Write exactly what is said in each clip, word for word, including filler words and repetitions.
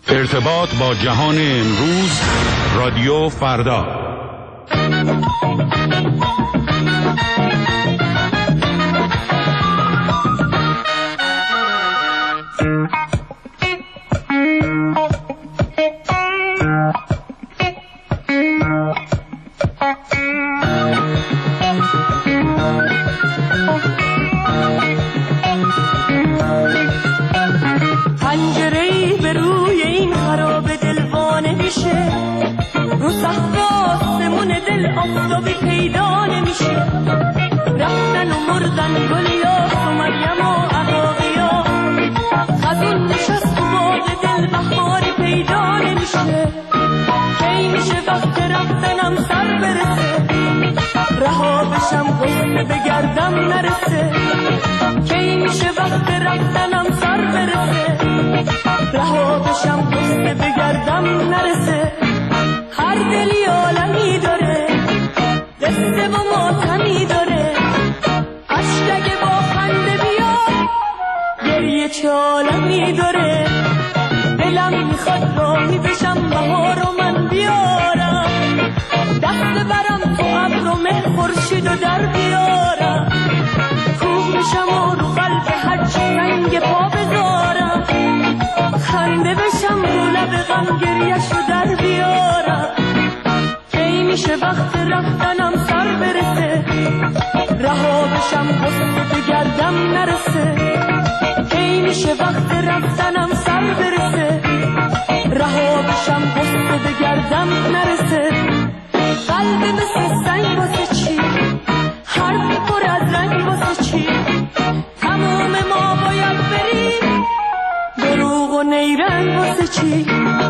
ارتباط با جهان امروز، رادیو فردا. آفتابی پیدا نمیشه، رفتن و مردن گلیاس و مریم و عراقیا، خزون نشست و باد دل بهاری پیدا نمیشه. کی میشه وقت رفتنم سر برسه، رها بشم غصه بگردم نرسه. کی میشه وقت رفتنم سر برسه، رها بشم غصه بگردم نرسه. هر دلی عالمی داره، قصه و ماتمی داره، عشق اگه با خنده بیاد گریه چه عالمی داره. دلم میخواد راهی بشم بهار و من بیارم، دست برم تو ابر و مه خورشید و در بیارم، کوه بشم و رو قلب هرچی رنگ پا بذارم، خنده بشم رو لب غم گریه‌شو در بیارم. کی میشه وقت رفتنم سر برسه، رها بشم غصه بگردم نرسه. کی میشه وقت رفتنم سر برسه، رها بشم غصه بگردم نرسه. قلب مثل سنگ واسه چی، حرف پر از رنگ واسه چی، تموم ما باید بریم، دروغ و نیرنگ واسه چی.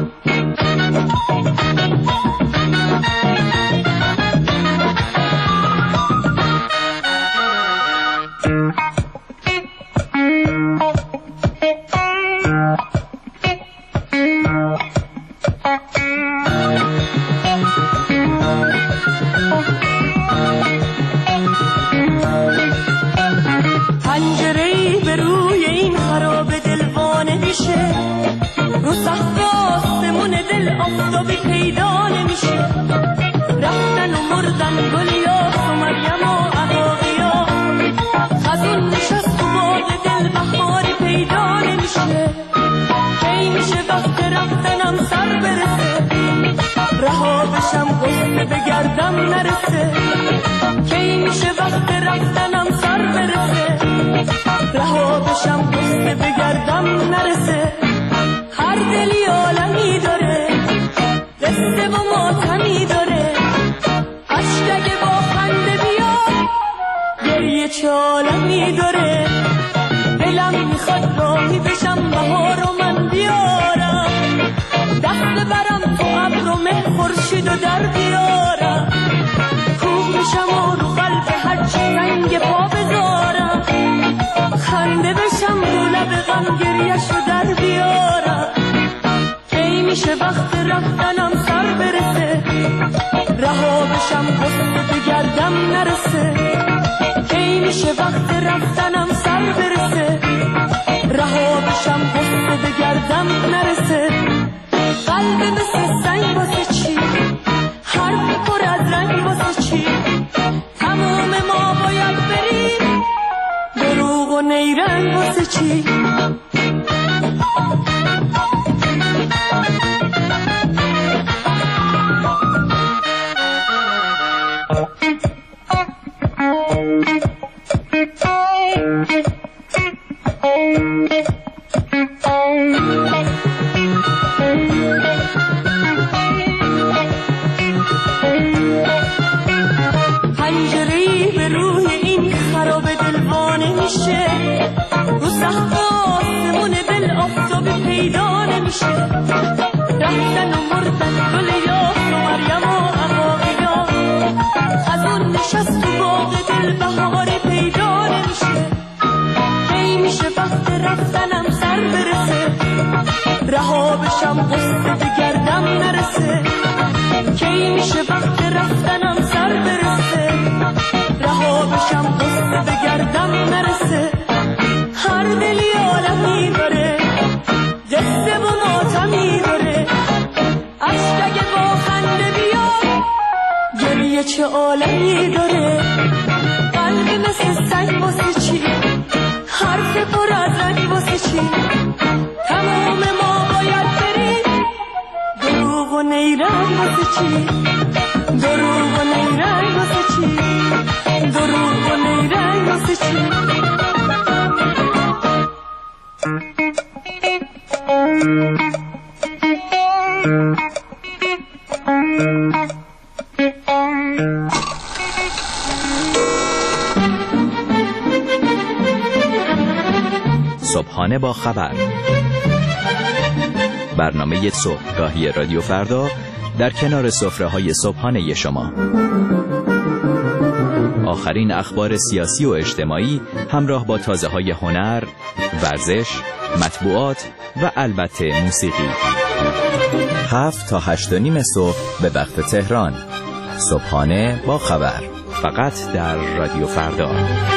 پنجره‌ای به روی این خرابه دلوانه میشه، رو سقف آسمون دل آفتابی پیدا نمیشه، رفتن و مردن گلیاس و مریم و عراقیا، خزون نشست و باد دل بهاری پیدا نمیشه. کی میشه وقت رفتنم سر برسه، رها بشم غصه بگردم نرسه. کی میشه وقت رفتنم سر برسه، رها بشم غصه بگردم نرسه. هر دلی عالمی داره، قصه و ماتمی داره، عشق اگه با خنده بیاد گریه چه عالمی داره. دلم میخواد راهی بشم بهار و من بیارم، دست برم تو ابر و مه خورشید و در بیارم، کوه بشم و رو قلب هرچی رنگ پا بذارم، خنده بشم رو لب غم گریه‌شو در بیارم. کی میشه وقت رفتنم سر برسه، رها بشم غصه بگردم نرسه. کی میشه وقت رفتنم سر برسه، رها بشم غصه بگردم نرسه. قلب مثل سنگ واسه چی، حرف پر از رنگ واسه چی، تموم ما باید بریم، دروغ و نیرنگ واسه چی. پنجره‌ای به روی این خرابه دلوانه میشه، رو سقف آسمون دل آفتابی پیدا نمیشه، رفتن و مردن گلیاس و مریم و عراقیا، خزون نشست و باد دل بهاری پیدا نمیشه. کی میشه وقت رفتنم سر برسه، رها بشم غصه بگردم نرسه. کی میشه وقت رفتنم سر برسه، رها بشم غصه بگردم نرسه. هر دلی عالمی داره، قصه و ماتمی داره، نیرنگ واسه چی؟ دروغ و نیرنگ واسه چی؟ دروغ و نیرنگ واسه چی؟ صبحانه با خبر، برنامه صبحگاهی رادیو فردا در کنار سفره‌های صبحانه شما. آخرین اخبار سیاسی و اجتماعی همراه با تازه‌های هنر، ورزش، مطبوعات و البته موسیقی. هفت تا هشت و نیم صبح به وقت تهران. صبحانه با خبر، فقط در رادیو فردا.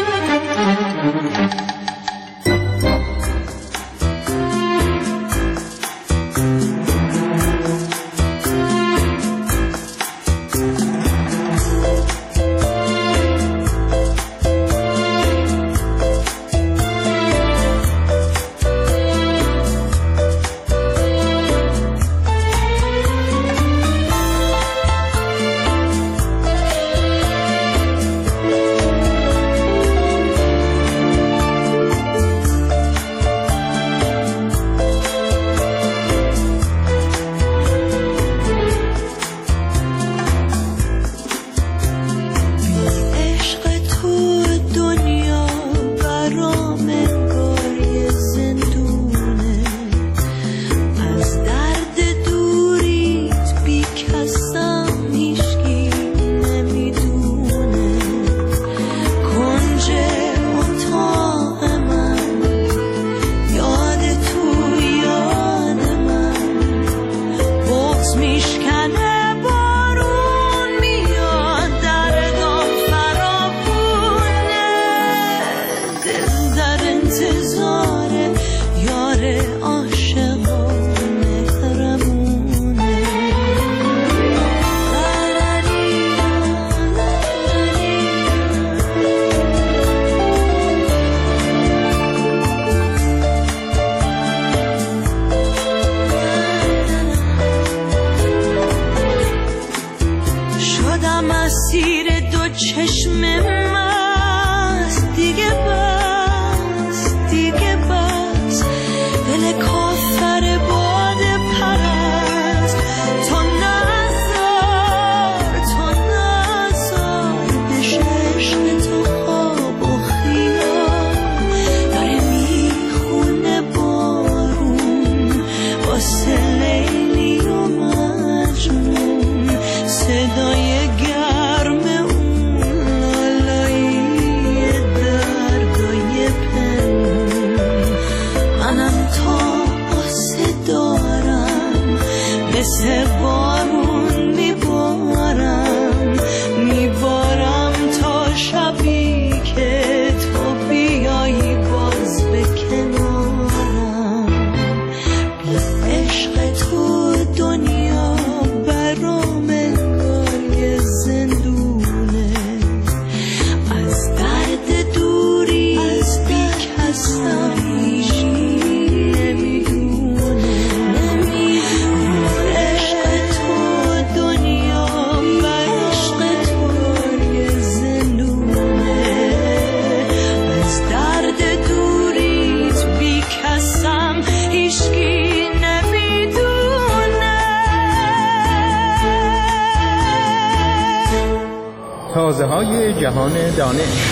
تازه‌های جهان دانش.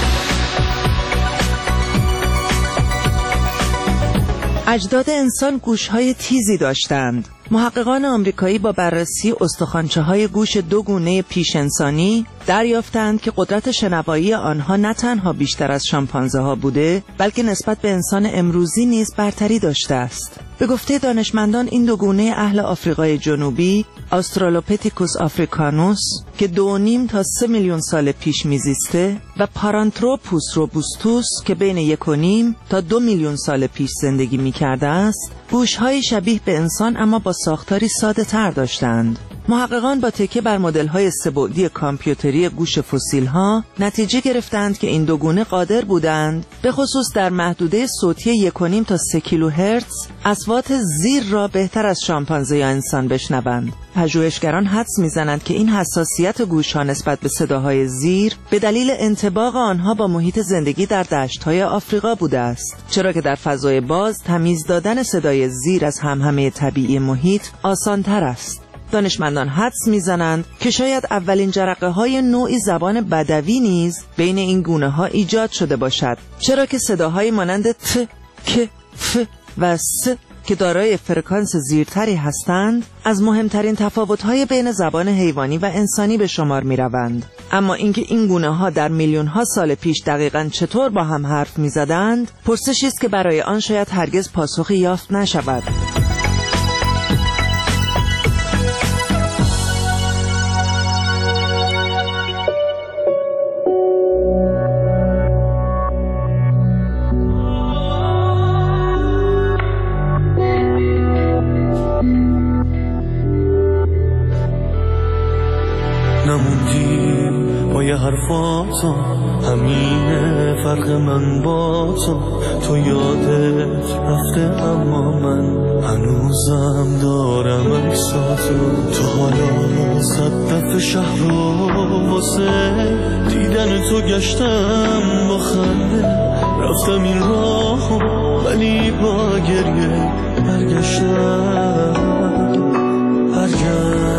اجداد انسان گوش‌های تیزی داشتند. محققان آمریکایی با بررسی استخوانچه‌های گوش دو گونه پیش انسانی دریافتند که قدرت شنوایی آنها نه تنها بیشتر از شامپانزه‌ها بوده، بلکه نسبت به انسان امروزی نیز برتری داشته است. به گفته دانشمندان این دو گونه اهل آفریقای جنوبی، آسترالوپیتیکوس آفریکانوس که دو و نیم تا سه میلیون سال پیش میزیسته و پارانتروپوس روبوستوس که بین یک و نیم تا دو میلیون سال پیش زندگی میکرده است، گوش‌های شبیه به انسان اما با ساختاری ساده تر داشتند. محققان با تکیه بر مدل‌های سه‌بعدی کامپیوتری گوش فسیل‌ها نتیجه گرفتند که این دو گونه قادر بودند به خصوص در محدوده صوتی یک و نیم تا سه کیلوهرتز اصوات زیر را بهتر از شامپانزه یا انسان بشنوند. پژوهشگران حدس میزنند که این حساسیت گوش‌ها نسبت به صداهای زیر به دلیل انطباق آنها با محیط زندگی در دشت‌های آفریقا بوده است، چرا که در فضای باز تمیز دادن صدای زیر از همهمه طبیعی محیط آسان‌تر است. دانشمندان حدس میزنند که شاید اولین جرقه‌های نوعی زبان بدوی نیز بین این گونه‌ها ایجاد شده باشد، چرا که صداهای مانند ت، ک، ف و س که دارای فرکانس زیرتری هستند از مهمترین تفاوت‌های بین زبان حیوانی و انسانی به شمار می‌روند. اما اینکه این گونه‌ها در میلیون‌ها سال پیش دقیقاً چطور با هم حرف می‌زدند، پرسشی است که برای آن شاید هرگز پاسخی یافت نشود. نموندیم با یه حرفاتو، همینه فرق من با تو. تو یادت رفته اما من هنوزم دارم اکساتو. تو حالا صد دفعه شهر رو واسه دیدن تو گشتم با خنده. رفتم این راهو ولی با گریه برگشتم برگشتم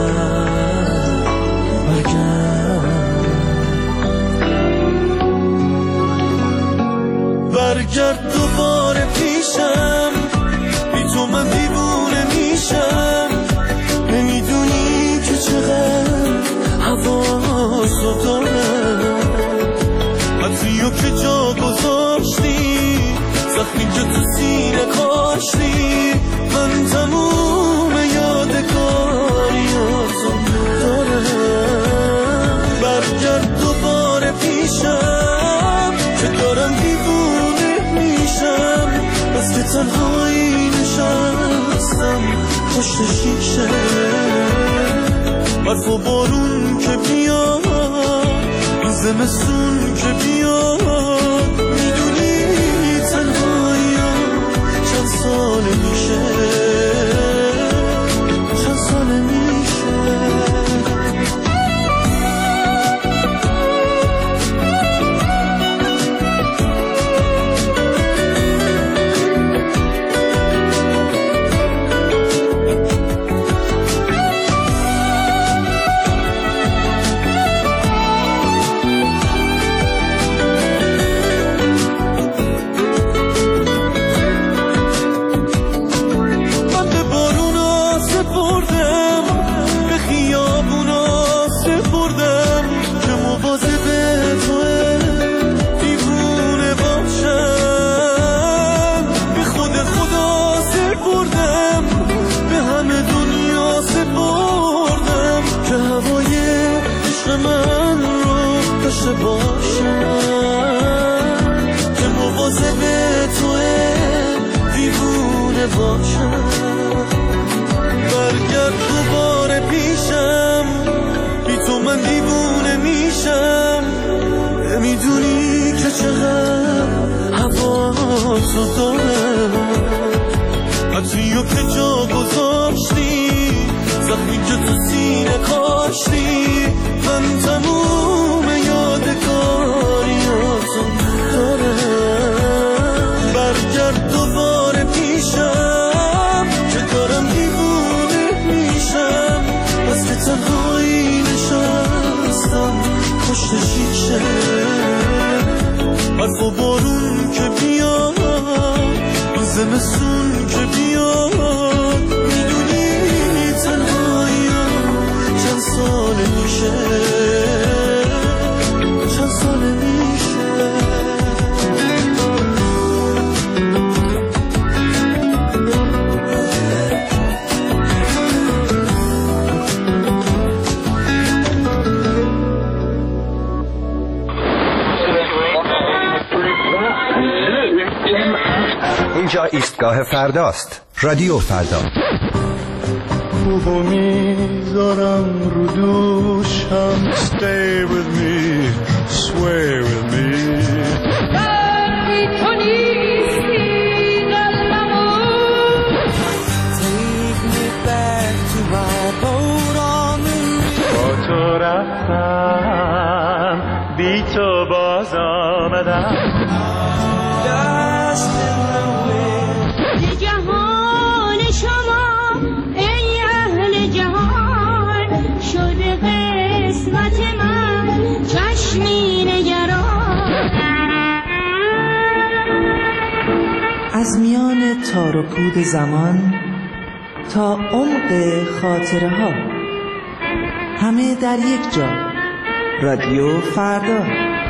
برگرد دوباره پیشم، بی تو من دیوونه میشم. نمیدونی که چقدر حواسو دارم، حتیو که جا گذاشتی، زخمی که تو سینه کاشتی. من تموم یادگاریاتو دارم. برگرد دوباره پیشم که دارم دیوونه میشم. بس که تنهایی نشستم پشت شیشه. برف و بارون که بیاد، این زمستون که بیاد، میدونی تنهایی چند ساله میشه، چند ساله میشه. برگرد دوباره پیشم، بی تو من دیوونه میشم. نمیدونی که چقدر حواسو دارم، حتیو که جا گذاشتی، زخمی که تو سینه کاشتی. من تموم یادگاریاتو دارم. برگرد دوباره پیشم که دارم دیوونه میشم. بس که تنهایی نشستم پشت شیشه. برف و بارون که بیاد، این زمستون که بیاد، میدونی تنهایی چند ساله میشه، چند ساله میشه. اینجا ایستگاه فرداست. رادیو فردا. خوبو میذارم رو دوشم. Stay with me, sway with me. بردی تو نیستی قلبمو. Take me back to my رفتم بی تو باز آمدم. جهان شما ای اهل جهان شده قسمت من چشمی نگران. از میان تار و پود زمان تا عمق خاطره ها، همه در یک جا. رادیو فردا.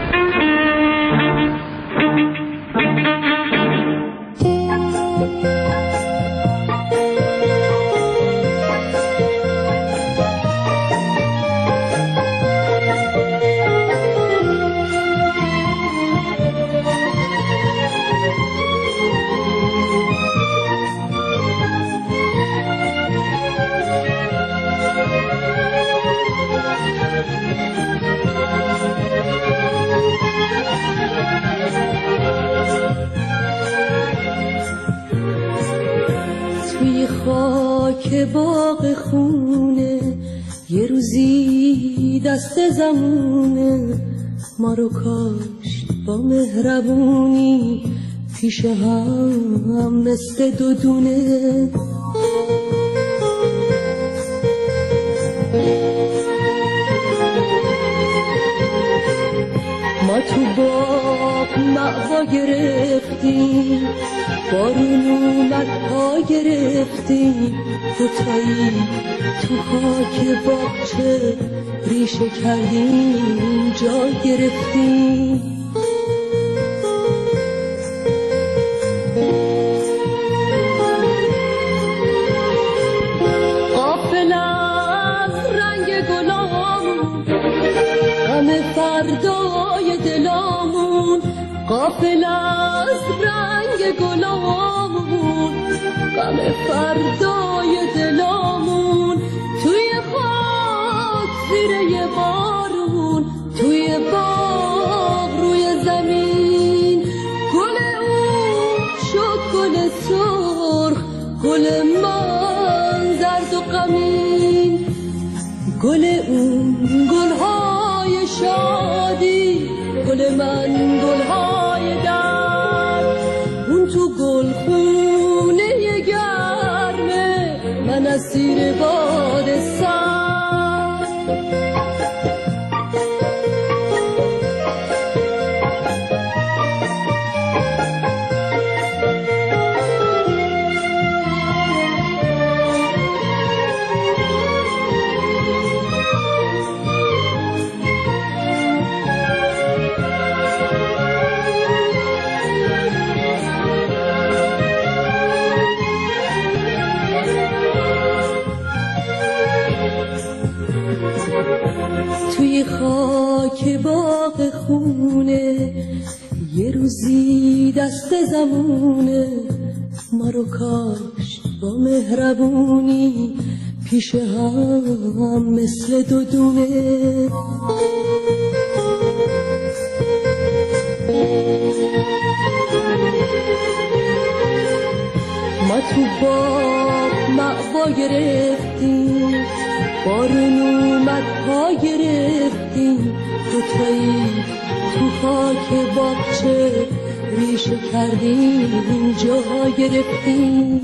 که باغ خونه یه روزی دست زمونه ما رو کاشت با مهربونی پیش هم مثل دو دونه. ما تو باغ مأوا گرفتیم، بارون اومد پا گرفتیم، دوتایی تو خاک باغچه ریشه کردیم جا گرفتیم. غافل از رنگ گلامون غم فردای دلامون، غافل از رنگ گلامون غم فردای دلامون، توی خاک زیر یه بارون توی باغ روی زمین. گل اون شد گل سرخ، گل من زرد و غمین، گل اون گلهای شادی، گل من گلهای درد. اون تو گل خونه گرمه، من اسیر باد سرد. توی خاک باغ خونه یه روزی دست زمونه ما رو کاشت با مهربونی پیش هم مثل دو دونه. ما تو باغ مأوا گرفتیم، بارون اومد پا گرفتیم، دوتایی تو خاک باغچه ریشه کردیم جا گرفتیم.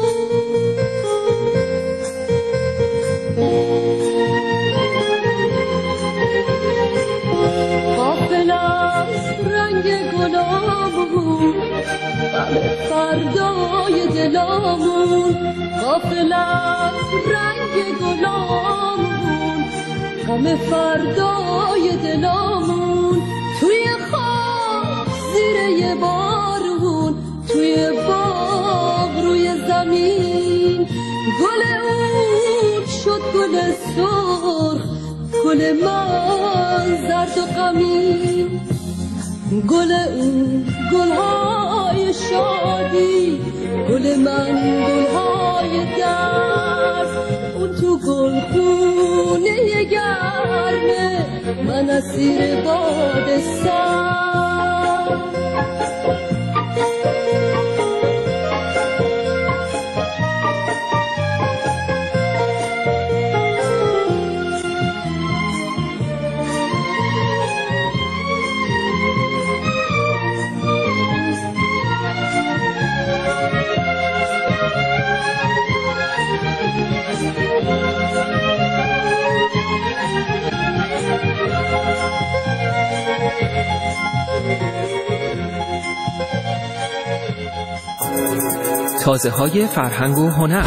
غافل از رنگ گلامون غم فردای دلامون، غافل از رنگ گلامون غم فردای دلامون، توی خاک زیر یه بارون توی باغ روی زمین. گل اون شد گل سرخ، گل من زرد و غمین، گل اون گلهای شادی، گل من گلهای درد. اون تو گل خونه گرمه، من اسیر باد سرد. تازه های فرهنگ و هنر.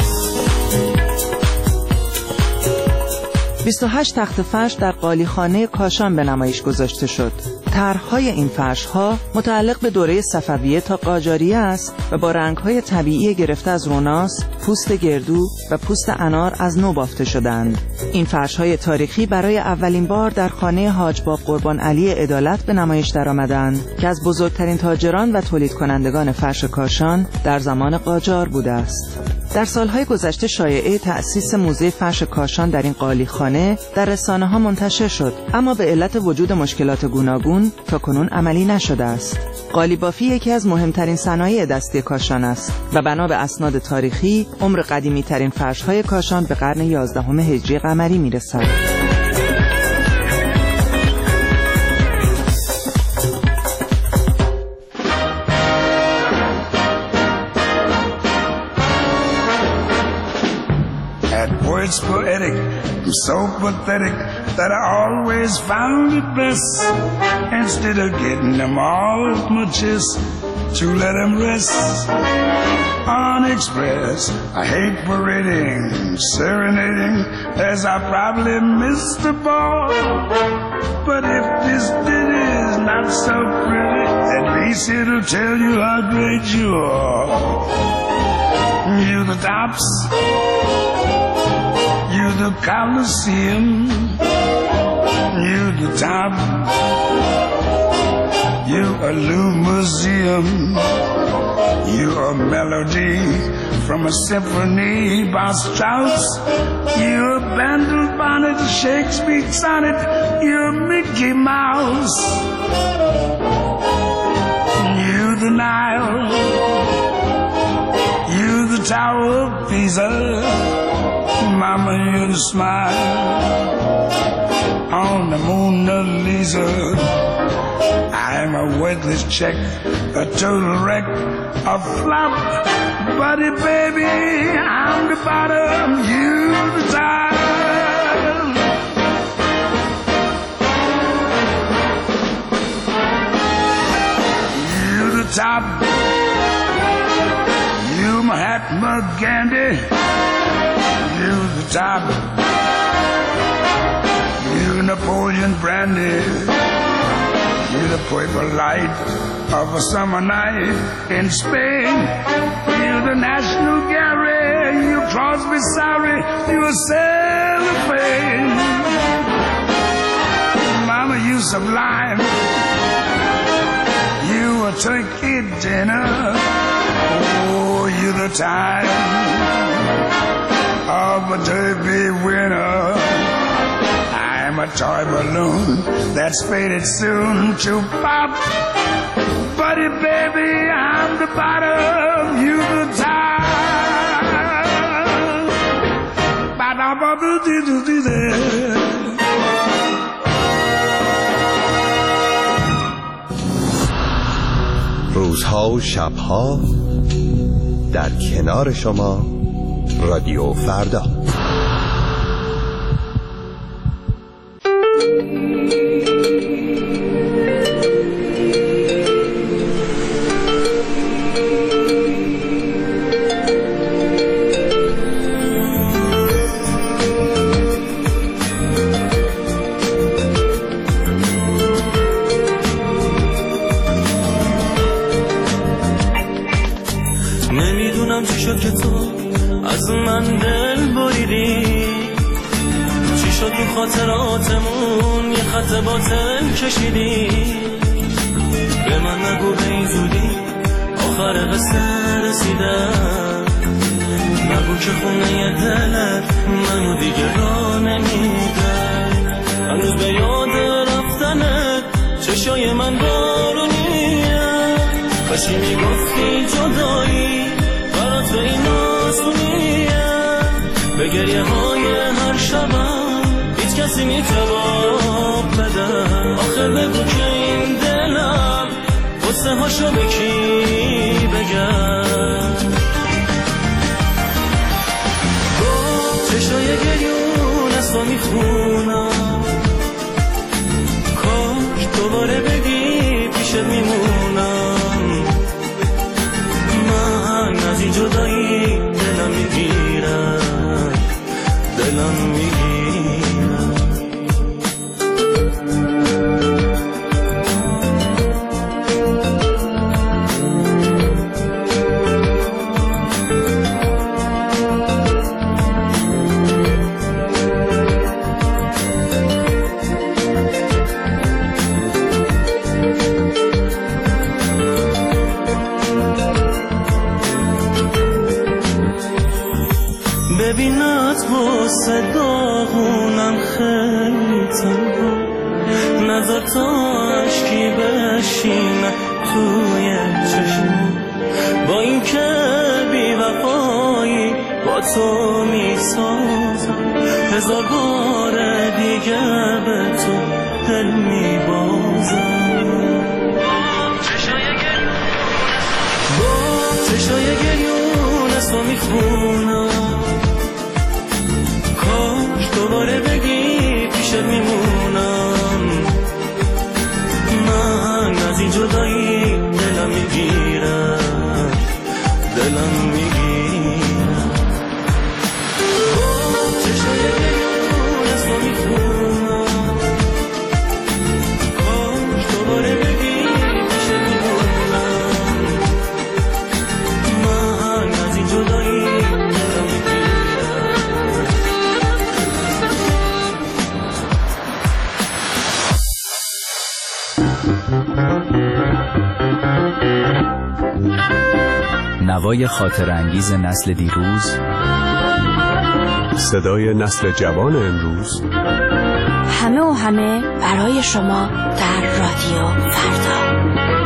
بیست و هشت تخت فرش در قالیخانه کاشان به نمایش گذاشته شد. طرح‌های این فرش‌ها متعلق به دوره صفویه تا قاجاریه است و با رنگ‌های طبیعی گرفته از روناس، پوست گردو و پوست انار از نو بافته شدند. این فرش‌های تاریخی برای اولین بار در خانه حاج باب قربان علی عدالت به نمایش درآمدند که از بزرگترین تاجران و تولید کنندگان فرش کاشان در زمان قاجار بوده است. در سالهای گذشته شایعه تأسیس موزه فرش کاشان در این قالیخانه در رسانه‌ها منتشر شد، اما به علت وجود مشکلات گوناگون تاکنون عملی نشده است. قالیبافی یکی از مهمترین صنایع دستی کاشان است و بنا به اسناد تاریخی عمر قدیمی ترین فرش‌های کاشان به قرن یازدهم هجری قمری میرسد. It's poetic, so pathetic that I always found it best, instead of getting them all my chest, to let them rest unexpressed. I hate parading, serenading, as I probably missed the ball. But if this ditty is not so pretty, at least it'll tell you how great you are. You the tops, you the Colosseum, you the top, you a new museum, you a melody from a symphony by Strauss, you a Bandel bonnet, Shakespeare sonnet, you a Mickey Mouse, you the Nile, you the Tower of Pisa, Mama, you the smile on the Mona Lisa. I'm a worthless check, a total wreck, a flop. Buddy, baby, I'm the bottom, you the top. You the top. You Mahatma Gandhi. You the top, you Napoleon Brandy, you the purple light of a summer night in Spain, you the National Gallery, you Crosby, sorry, you a cellophane. Mama, you sublime, you a turkey dinner, oh, you the time of a derby winner. I'm a toy balloon that's faded soon to pop. Buddy, baby, I'm the bottom, you the top. روزها و شبها در کنار شما رادیو فردا. نمیدونم چی شد که تو از من دل بریدی، چی شد تو خاطراتمون یه خط باطل کشیدی. به من نگو به این زودی آخر قصه رسیدم، نگو که خونه دلت منو دیگه را نمیدم. هنوز به یاد رفتنت چشای من بارونیه، کاشی میگفتی جدایی برات به این آسونیه. به گریه های هر شبم هیچ کسی میتواب بدم. آخه بگو که این دلم قصه هاشو به کی بگم. گفت چشای گریون از تو میخونم، کاش دوباره بگی پیشت میمونم. من از این جدایی دلم میگیرم. ببینت با صداغونم خیلی تنها، نظر تا عشقی بشینه توی چشم، با این که بی وفایی با تو میسازم، هزار بار دیگه به تو دل میبازم. با چشای گریون از تو میخونم، کاش دوباره بگی پیشت میمونم. من از این جدایی دلم میگیرم، دلم میگیرم. با چشای گریون از تو میخونم، کاش دوباره بگی پیشت میمونم. من از این جدایی دلم میگیرم. نوای خاطر انگیز نسل دیروز، صدای نسل جوان امروز، همه و همه برای شما در رادیو فردا.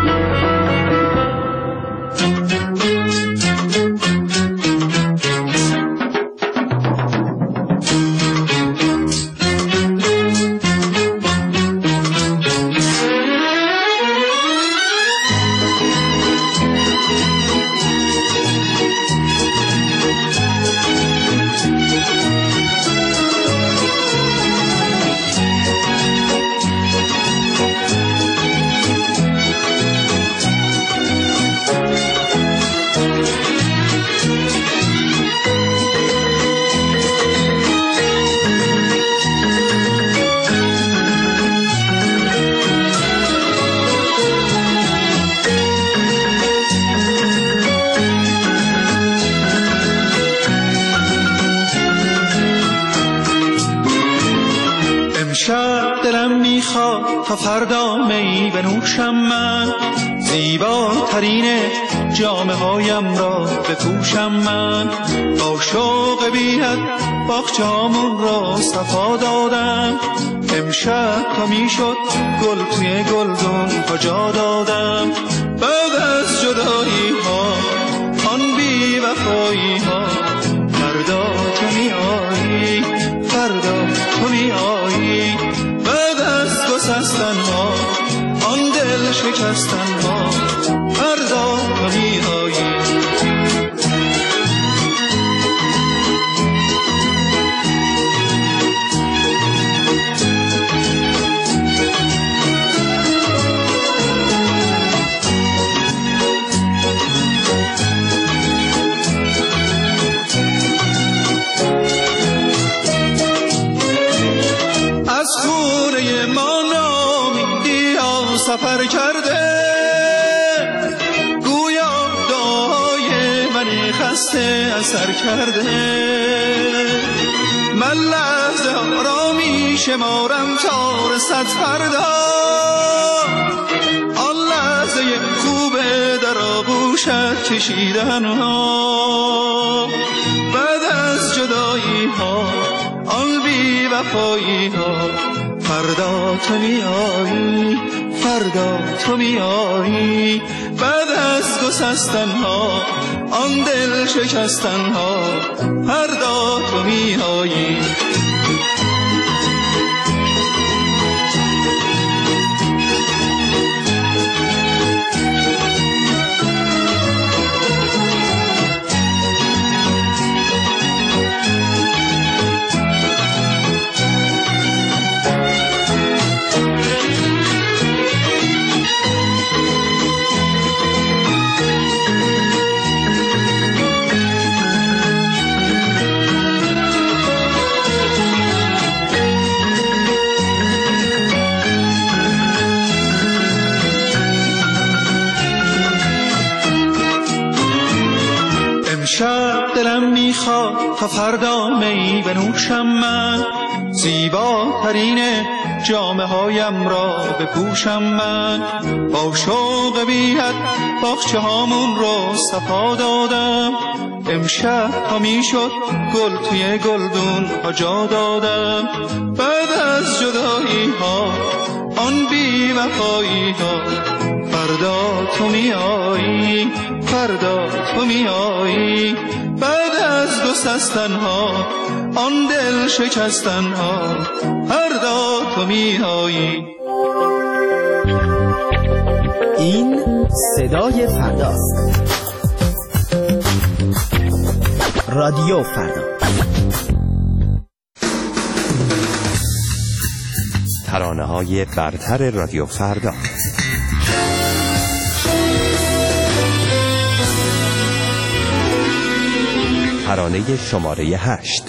دلم میخواد تا فردا می بنوشم، من زیباترین جامه هایم را بپوشم، من با شوق بی‌حد باغچه‌هامون را صفا دادم. امشب تا میشد گل توی گلدون کجا دادم. بعد از جدایی ها آن بی وفایی ها، فردا تو میایی، فردا تو میایی. بعد از گسستن ها آن دل شکستن ها، فردا تو میایی. سفر کرده گویا دعای من خسته اثر کرده. من لحظه ها را می شمارم تا رسد فردا، آن لحظه خوبه در آغوشت کشیدن ها. بعد از جدایی ها آن بی وفایی ها، فردا تو میایی، فردا تو میایی. بعد از گسستن ها آن دل شکستن ها، فردا تو میایی. تا فردا می بنوشم من، زیباترین جامه هایم را بپوشم من. با شوق بی‌حد باغچه هامون رو صفا دادم، امشب تا می شد گل توی گلدون ها جا دادم. بعد از جدایی ها آن بی وفایی ها، فردا تو می آیی، فردا تو می آیی. بعد از دو سستن ها آن دل شکستن ها، فردا تو می آیی. این صدای فرداست. رادیو فردا. ترانه‌های برتر رادیو فردا. ترانه شماره هشت.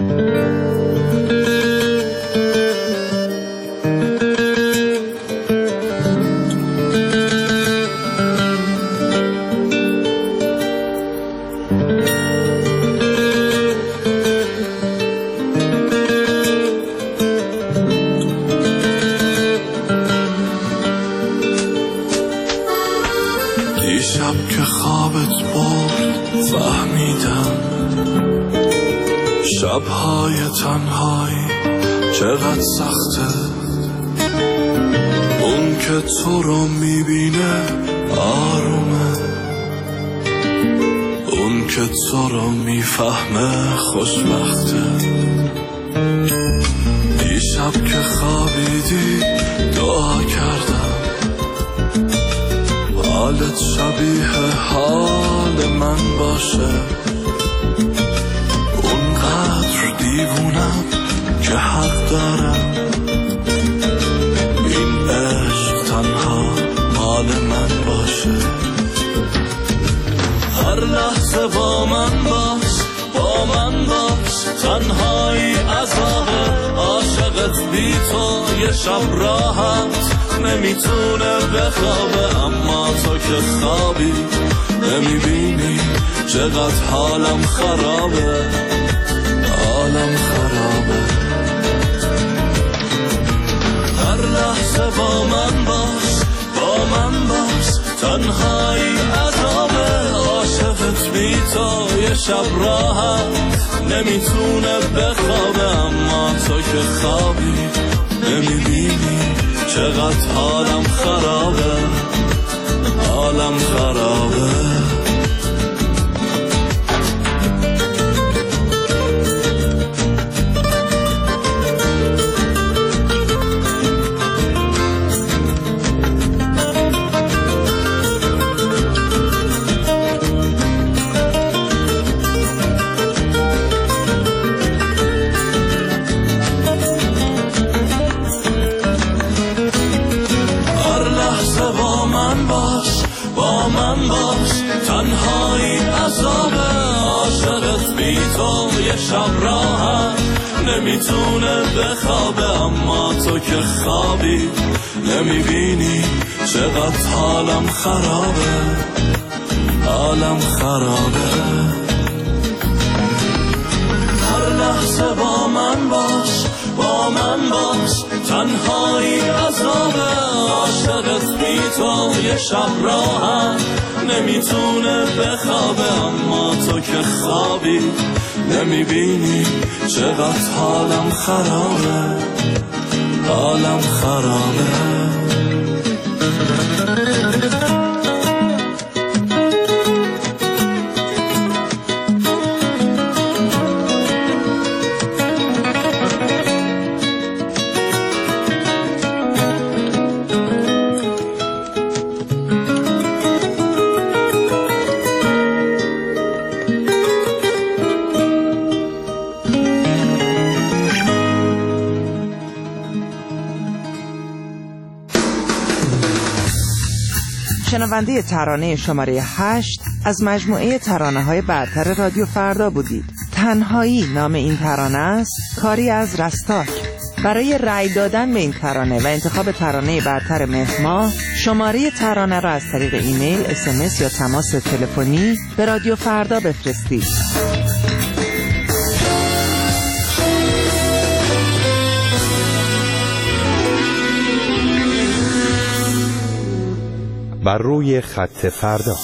دیشب که خوابت برد فهمیدم شب‌های تنهایی چقدر سخته. اون که تو رو میبینه آرومه، اون که تو رو میفهمه خوشبخته. دیشب که خوابیدی دعا کردم حالت شبیه حال من باشه. اونقدر دیوونم که حق دارم این عشق تنها مال من باشه. هر لحظه با من باش، با من باش، تنهایی عذابه. عاشقت بی تو یه شب راحت نمیتونه بخوابه، اما تو که خوابی نمیبینی چقدر حالم خرابه، حالم خرابه. هر لحظه با من باش، با من باش، تنهایی عذابه. عاشقت بی تو یه شب راحت نمیتونه بخوابه، اما تو که خوابی نمیبینی چقدر حالم خرابه، حالم خرابه. شب راحت نمیتونه بخوابه، اما تو که خوابی نمیبینی چقدر حالم خرابه، حالم خرابه. هر لحظه با من باش، با من باش، تنهایی عذابه. عاشقت بی تو یه شب راحت نمیتونه بخوابه، اما تو که خوابی نمیبینی چقدر حالم خرابه، حالم خرابه. شنونده ترانه شماره هشت از مجموعه ترانه‌های برتر رادیو فردا بودید. تنهایی نام این ترانه است، کاری از رستاک. برای رأی دادن به این ترانه و انتخاب ترانه برتر مهر ماه، شماره ترانه را از طریق ایمیل، اس ام اس یا تماس تلفنی به رادیو فردا بفرستید. بر روی خط فردا.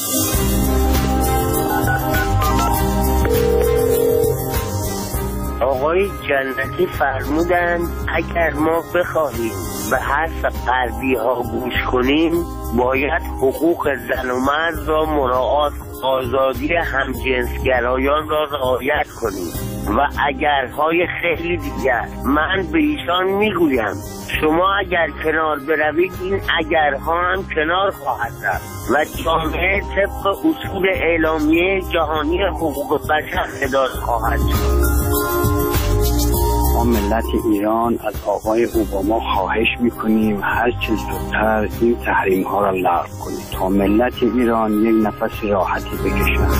آقای جنتی فرمودند اگر ما بخواهیم به حرف غربی ها گوش کنیم باید حقوق زن و مرد را مراعات، آزادی همجنسگرایان را رعایت کنیم و اگرهای خیلی دیگر. من به ایشان میگویم شما اگر کنار بروید این اگرها هم کنار خواهد رفت و جامعه طبق اصول اعلامیه جهانی حقوق بشر اداره خواهد شد. ما ملت ایران از آقای اوباما خواهش میکنیم هر چه زودتر این تحریم ها را لغو کنید تا ملت ایران یک نفس راحتی بکشند.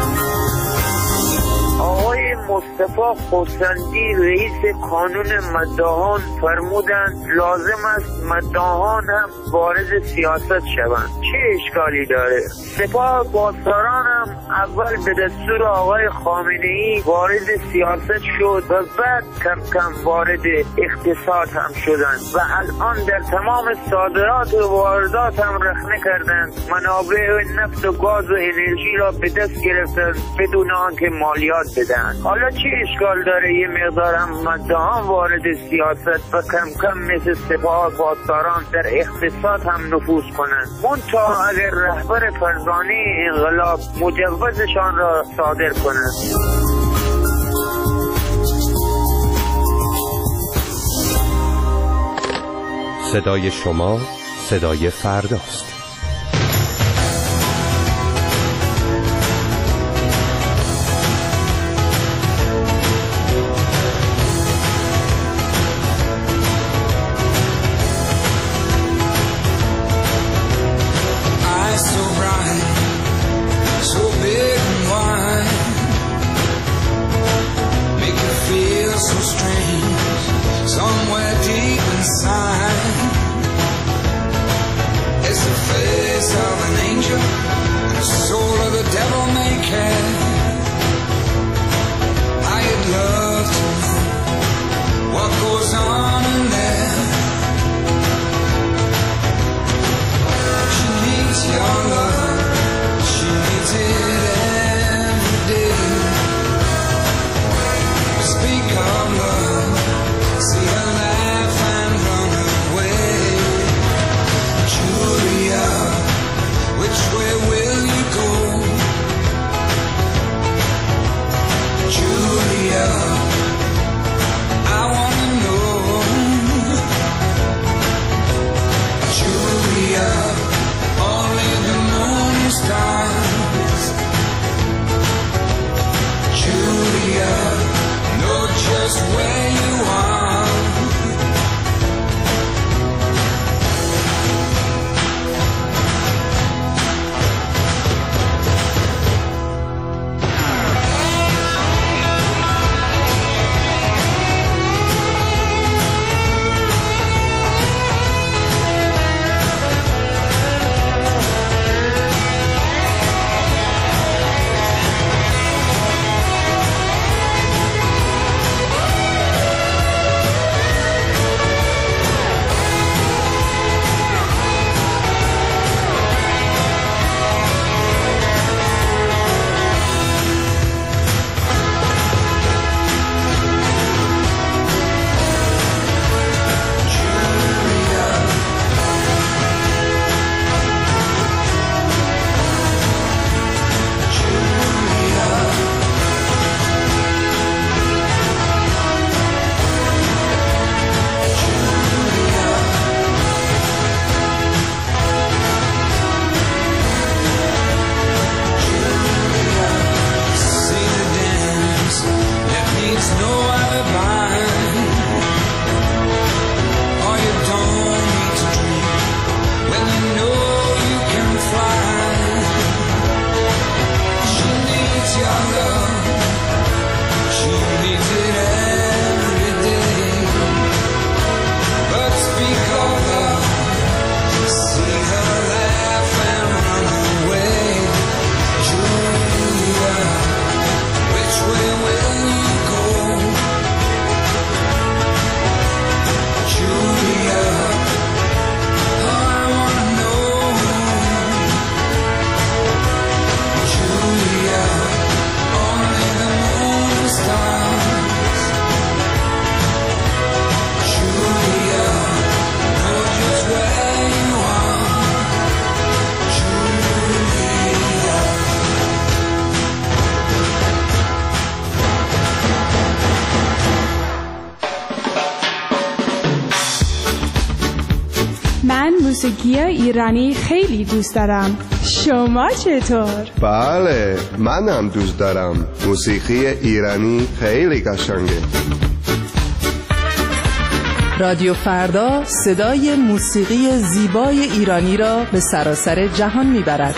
آقای مصطفی خورسندی رئیس کانون مداحان فرمودند لازم است مداحان هم وارد سیاست شوند. چه اشکالی داره؟ سپاه پاسداران هم اول به دستور آقای خامنه‌ای وارد سیاست شد و بعد کم کم وارد اقتصاد هم شدند و الان در تمام صادرات و واردات هم رخنه کردند. منابع نفت و گاز و انرژی را به دست گرفتند بدون آنکه مالیات بدن. حالا چه اشکال داره یه مقدار هم مداحان وارد سیاست و کم کم مثل سپاه پاسداران در اقتصاد هم نفوذ کنند. منتها اگر رهبر فرزانه انقلاب مجوزشان را صادر کنند. صدای شما صدای فرداست. موسیقی ایرانی خیلی دوست دارم. شما چطور؟ بله، منم دوست دارم. موسیقی ایرانی خیلی قشنگه. رادیو فردا صدای موسیقی زیبای ایرانی را به سراسر جهان میبرد.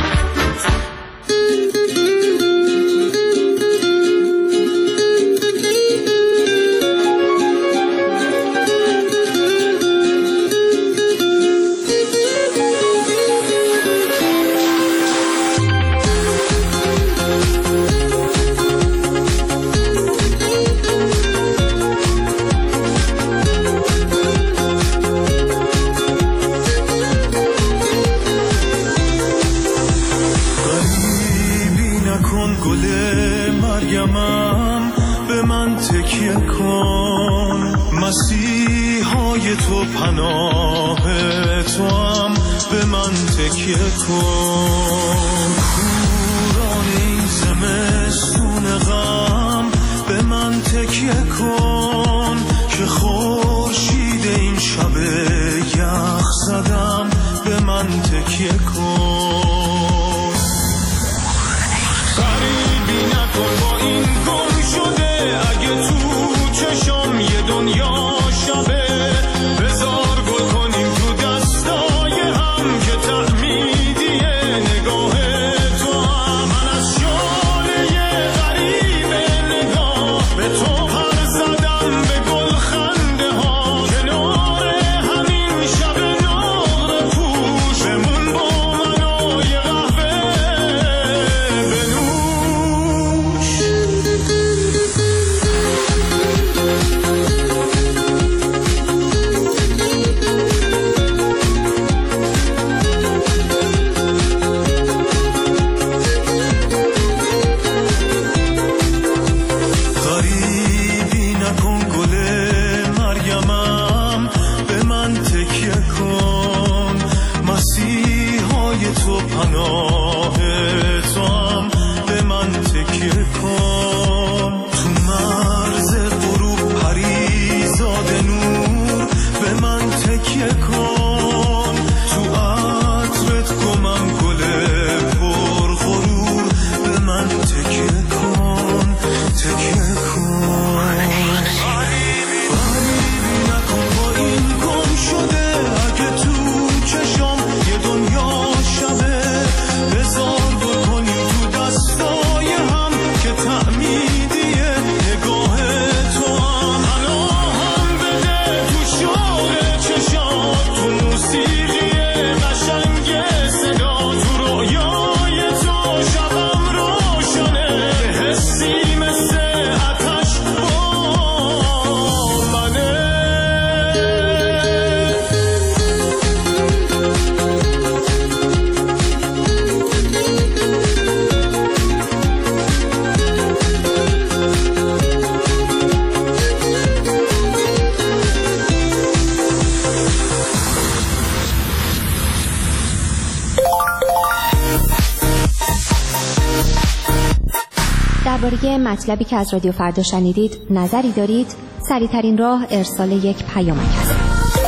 درباره مطلبی که از رادیو فردا شنیدید نظری دارید؟ سریع‌ترین راه ارسال یک پیامک است.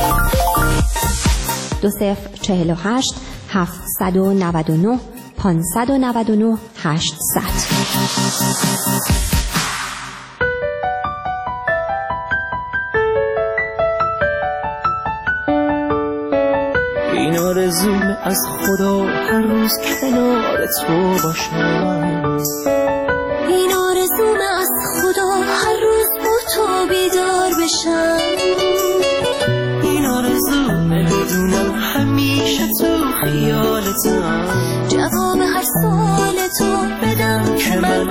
دو صفر چهل و هشت هفتصد و نود و نه پانصد و نود و نه هشتصد. این آرزوم از خدا هر روز کنار تو باشم، این آرزوم از خدا هر روز با تو بیدار بشم، این آرزوم بدونم همیشه تو خیالتم، جواب هر سوال تو بدم که من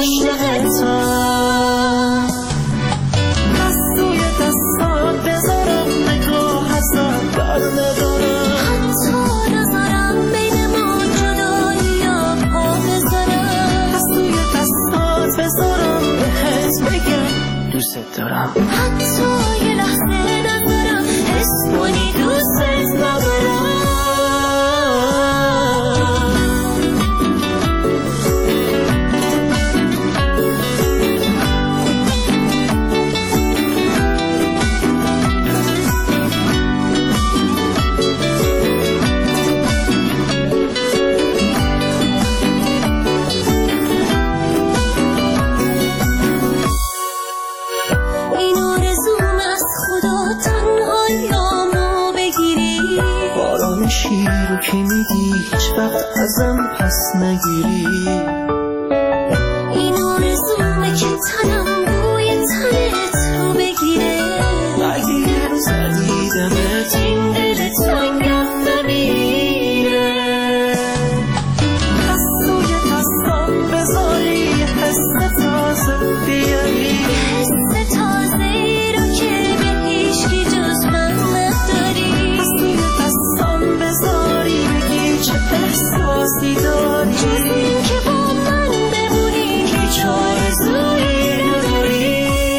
عاشقتم، دستوی دستات بذارم نگاه ازم بر ندارم، حتی نظرم بین ما جدایی یا پا بذارم، دستوی دستات بذارم بهت بگم دوست دارم، حتی یه لحظه نظرم حس کنی دوست ندارم. شیر رو که میدی هیچ وقت ازم پس نگیری. این آرزومه که تنم بوی تنت رو بگیره. اگه یه روز ندیدمت این دل تنگم نمیره. دست روی دستم بذاری حس تازه بیاری. حس تازه ای رو که به هیچکی جز من نداری. دست روی دستم بذاری بگی چه احساسی داری. جز این که با من بمونی هیچ آرزویی نداری.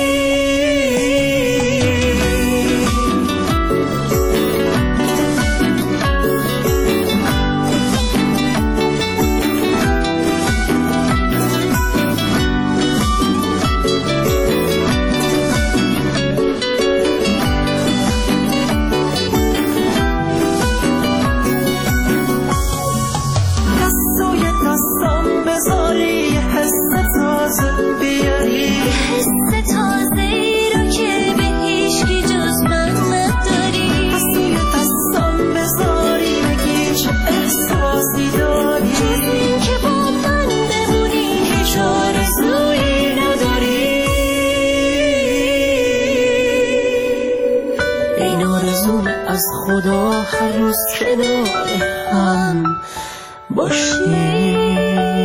از خدا هر روز کنار هم باشیم.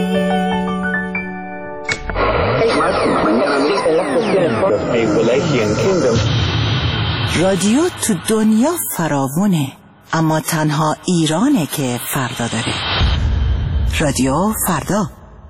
رادیو تو دنیا فراوونه، اما تنها ایرانه که فردا داره. رادیو فردا.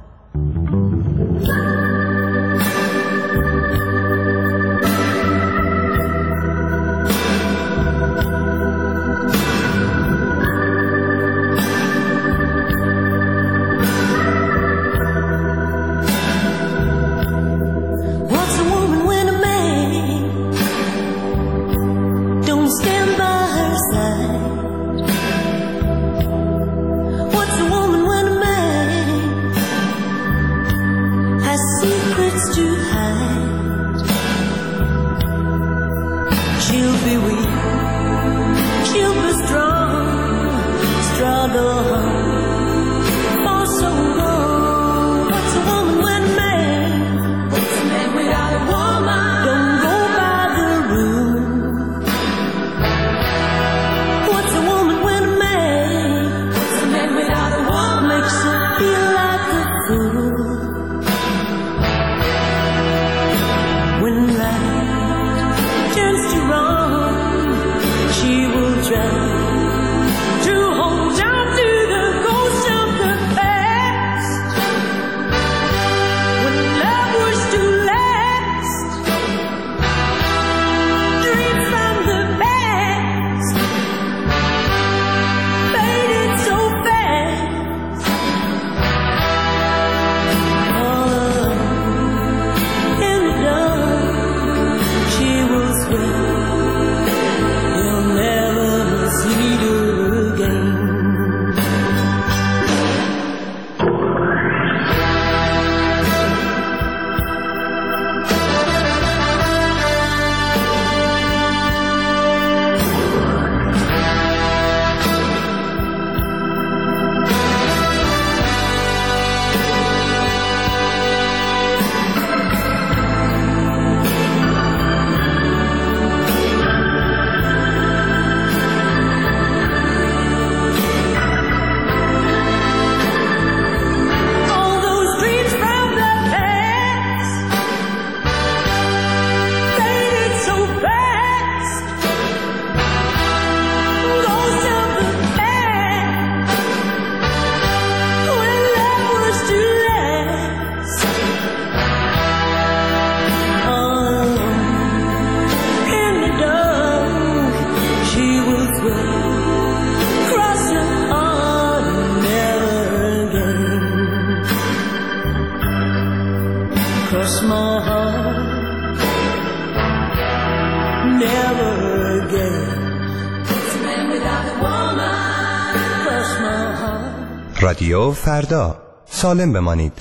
رادیو فردا، سالم بمانید.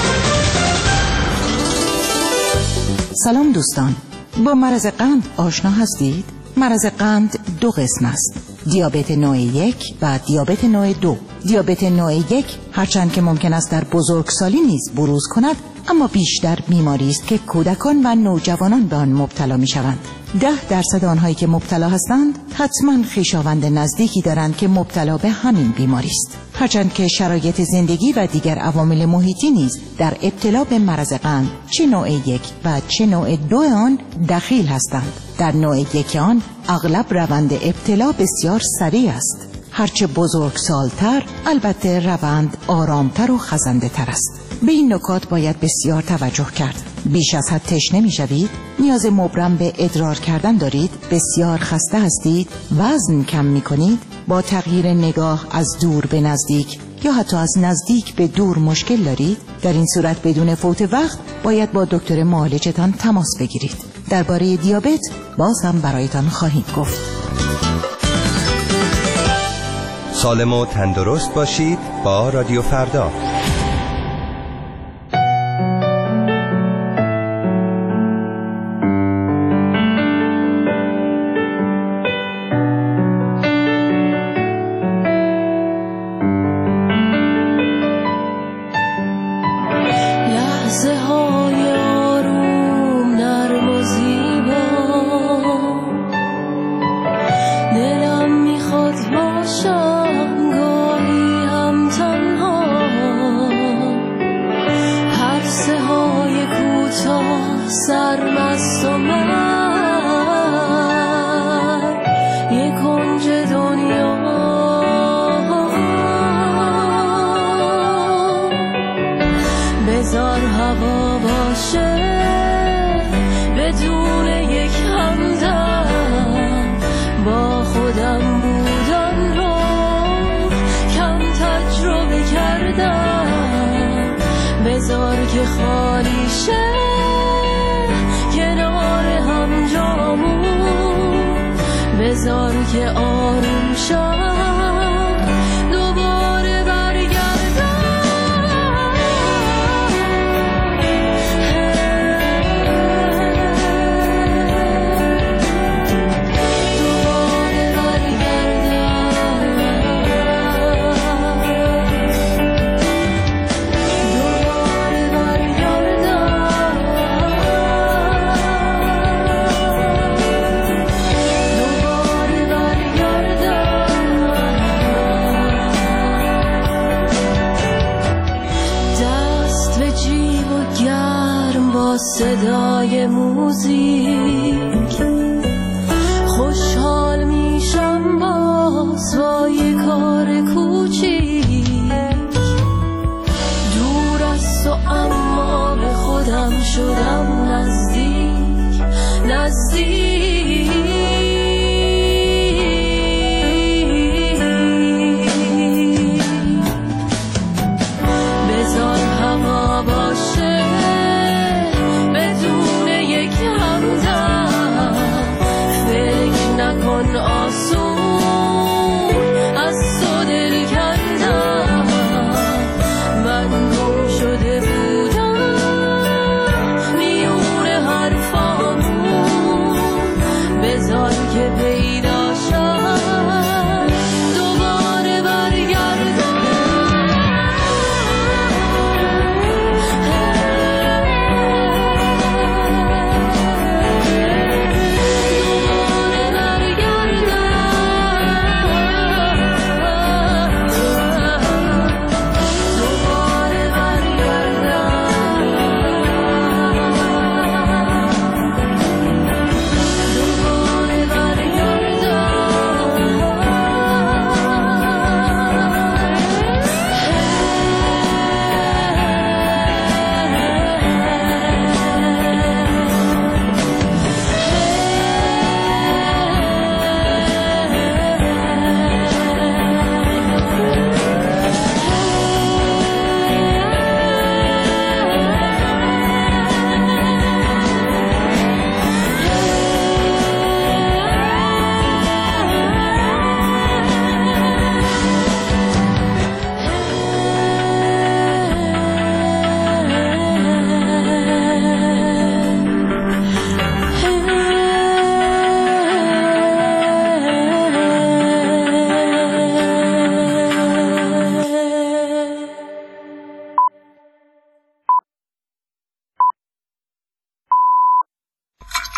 سلام دوستان، با مرض قند آشنا هستید؟ مرض قند دو قسم است. دیابت نوع یک و دیابت نوع دو. دیابت نوع یک هرچند که ممکن است در بزرگسالی نیز بروز کند، اما بیشتر بیماری است که کودکان و نوجوانان به آن مبتلا می شوند. ده درصد آنهایی که مبتلا هستند حتما خویشاوند نزدیکی دارند که مبتلا به همین بیماری است. هرچند که شرایط زندگی و دیگر عوامل محیطی نیز در ابتلا به مرض قند چه نوع یک و چه نوع دو آن دخیل هستند. در نوع یک آن اغلب روند ابتلا بسیار سریع است. هرچه بزرگسالتر البته روند آرامتر و خزنده تر است. به این نکات باید بسیار توجه کرد. بیش از حد تشنه می شوید؟ نیاز مبرم به ادرار کردن دارید؟ بسیار خسته هستید؟ وزن کم می کنید؟ با تغییر نگاه از دور به نزدیک یا حتی از نزدیک به دور مشکل دارید؟ در این صورت بدون فوت وقت باید با دکتر معالجتان تماس بگیرید. درباره دیابت باز هم برایتان خواهیم گفت. سالم و تندرست باشید با رادیو فردا. صدای موزیک خوشحال میشم باز با یه کار کوچیک دور از تو اما به خودم شدم نزدیک نزدیک